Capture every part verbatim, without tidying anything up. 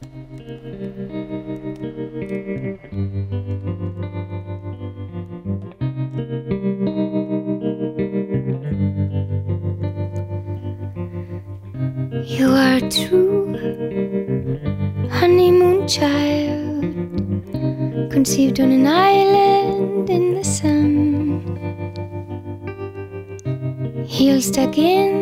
You are a true honeymoon child, conceived on an island in the sun. Heel stuck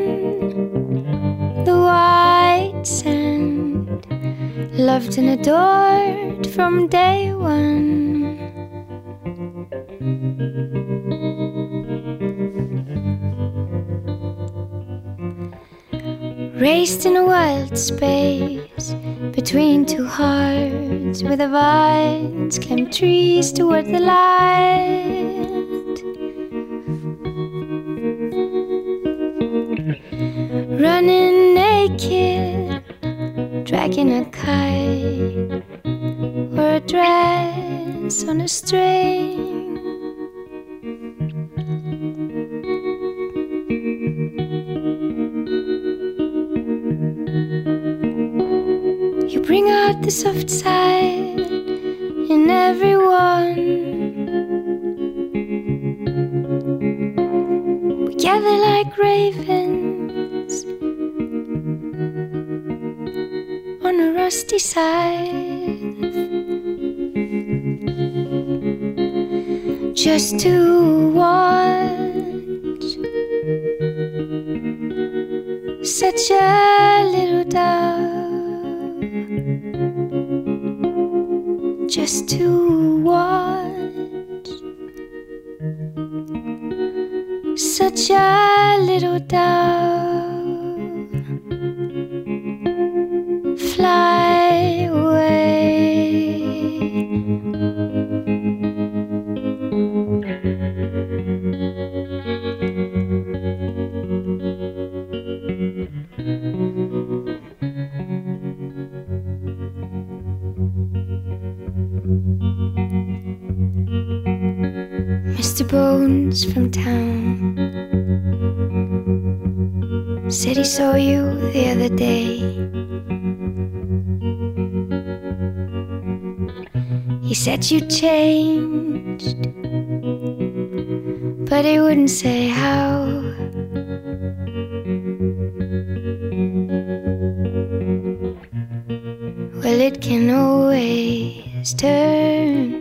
in the white sand, loved and adored from day one. Raised in a wild space between two hearts, where the vines climb trees toward the light. Running naked, dragging a kite or a dress on a string. You bring out the soft side in everyone. We gather like ravens on a rusty scythe, just to watch such a little dove, just to watch such a little dove fly away. Mister Bones from town said he saw you the other day. He said you changed, but he wouldn't say how. Well, it can always turn.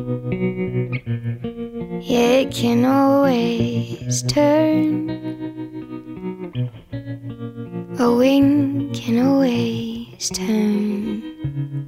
Yeah, it can always turn. A wing can always turn.